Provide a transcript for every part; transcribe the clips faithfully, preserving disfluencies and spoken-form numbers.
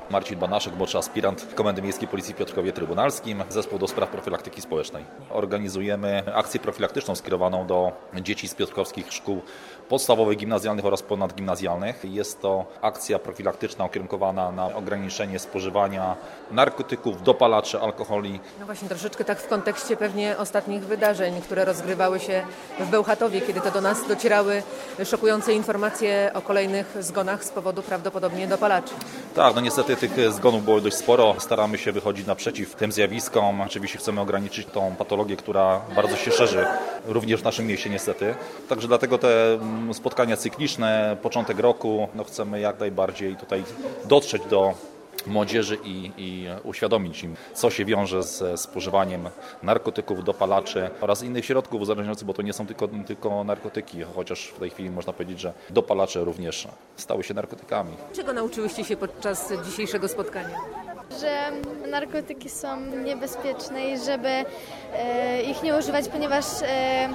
Marcin Banaszek, młodszy aspirant Komendy Miejskiej Policji w Piotrkowie Trybunalskim, Zespół do Spraw Profilaktyki Społecznej. Organizujemy akcję profilaktyczną skierowaną do dzieci z piotrkowskich szkół podstawowych, gimnazjalnych oraz ponadgimnazjalnych. Jest to akcja profilaktyczna ukierunkowana na ograniczenie spożywania narkotyków, dopalaczy, alkoholi. No właśnie, troszeczkę tak w kontekście pewnie ostatnich wydarzeń, które rozgrywały się w Bełchatowie, kiedy to do nas docierały szokujące informacje o kolejnych zgonach z powodu prawdopodobnie dopalaczy. Tak, no niestety tych zgonów było dość sporo. Staramy się wychodzić naprzeciw tym zjawiskom. Oczywiście chcemy ograniczyć tą patologię, która bardzo się szerzy, również w naszym mieście niestety. Także dlatego te spotkania cykliczne, początek roku, no chcemy jak najbardziej tutaj dotrzeć do młodzieży i, i uświadomić im, co się wiąże ze spożywaniem narkotyków, dopalaczy oraz innych środków uzależniających, bo to nie są tylko, tylko narkotyki, chociaż w tej chwili można powiedzieć, że dopalacze również stały się narkotykami. Czego nauczyłyście się podczas dzisiejszego spotkania? Że narkotyki są niebezpieczne i żeby e, ich nie używać, ponieważ e,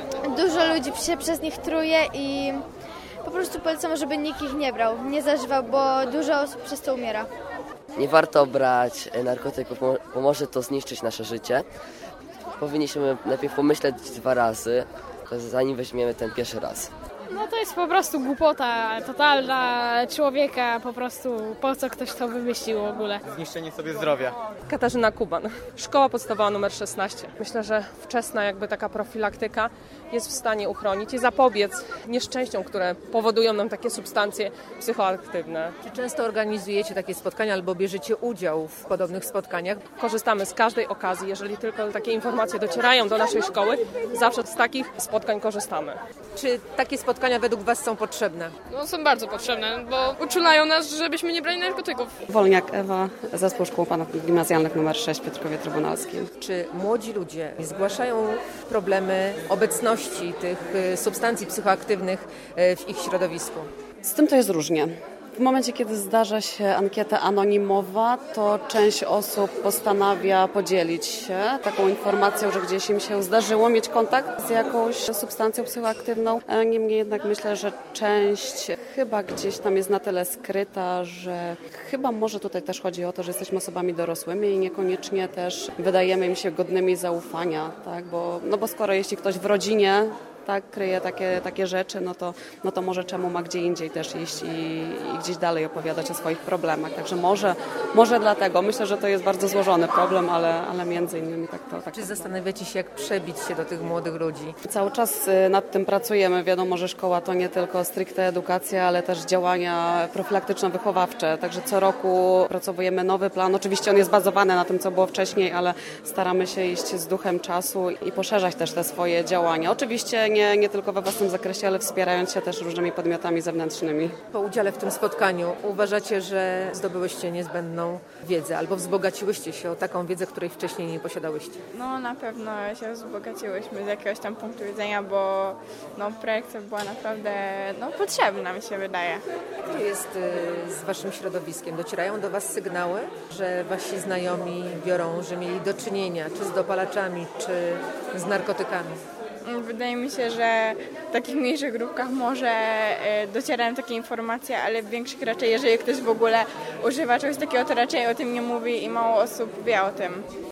dużo ludzi się przez nich truje i po prostu polecam, żeby nikt ich nie brał, nie zażywał, bo dużo osób przez to umiera. Nie warto brać narkotyków, bo może to zniszczyć nasze życie. Powinniśmy najpierw pomyśleć dwa razy, zanim weźmiemy ten pierwszy raz. No to jest po prostu głupota totalna człowieka, po prostu po co ktoś to wymyślił w ogóle. Zniszczenie sobie zdrowia. Katarzyna Kuban, szkoła podstawowa numer szesnaście. Myślę, że wczesna jakby taka profilaktyka jest w stanie uchronić i zapobiec nieszczęściom, które powodują nam takie substancje psychoaktywne. Czy często organizujecie takie spotkania albo bierzecie udział w podobnych spotkaniach? Korzystamy z każdej okazji, jeżeli tylko takie informacje docierają do naszej szkoły, zawsze z takich spotkań korzystamy. Czy takie spotkania według Was są potrzebne? No są bardzo potrzebne, bo uczulają nas, żebyśmy nie brali narkotyków. Wolniak Ewa, Zespół Szkół Ponadgimnazjalnych numer sześć w Piotrkowie Trybunalskim. Czy młodzi ludzie zgłaszają problemy obecności tych substancji psychoaktywnych w ich środowisku? Z tym to jest różnie. W momencie, kiedy zdarza się ankieta anonimowa, to część osób postanawia podzielić się taką informacją, że gdzieś im się zdarzyło mieć kontakt z jakąś substancją psychoaktywną. Niemniej jednak myślę, że część chyba gdzieś tam jest na tyle skryta, że chyba może tutaj też chodzi o to, że jesteśmy osobami dorosłymi i niekoniecznie też wydajemy im się godnymi zaufania, tak? Bo, no bo skoro jeśli ktoś w rodzinie tak, kryje takie, takie rzeczy, no to, no to może czemu ma gdzie indziej też iść i, i gdzieś dalej opowiadać o swoich problemach. Także może, może dlatego. Myślę, że to jest bardzo złożony problem, ale, ale między innymi tak to. Tak Czy zastanawiacie się, jak przebić się do tych młodych ludzi? Cały czas nad tym pracujemy. Wiadomo, że szkoła to nie tylko stricte edukacja, ale też działania profilaktyczno-wychowawcze. Także co roku opracowujemy nowy plan. Oczywiście on jest bazowany na tym, co było wcześniej, ale staramy się iść z duchem czasu i poszerzać też te swoje działania. Oczywiście Nie, nie tylko we własnym zakresie, ale wspierając się też różnymi podmiotami zewnętrznymi. Po udziale w tym spotkaniu uważacie, że zdobyłyście niezbędną wiedzę albo wzbogaciłyście się o taką wiedzę, której wcześniej nie posiadałyście? No na pewno się wzbogaciłyśmy z jakiegoś tam punktu widzenia, bo no, projekcja była naprawdę no, potrzebna, mi się wydaje. Jak to jest y, z Waszym środowiskiem? Docierają do Was sygnały, że Wasi znajomi biorą, że mieli do czynienia czy z dopalaczami, czy z narkotykami? Wydaje mi się, że w takich mniejszych grupkach może docierają takie informacje, ale w większych raczej, jeżeli ktoś w ogóle używa czegoś takiego, to raczej o tym nie mówi i mało osób wie o tym.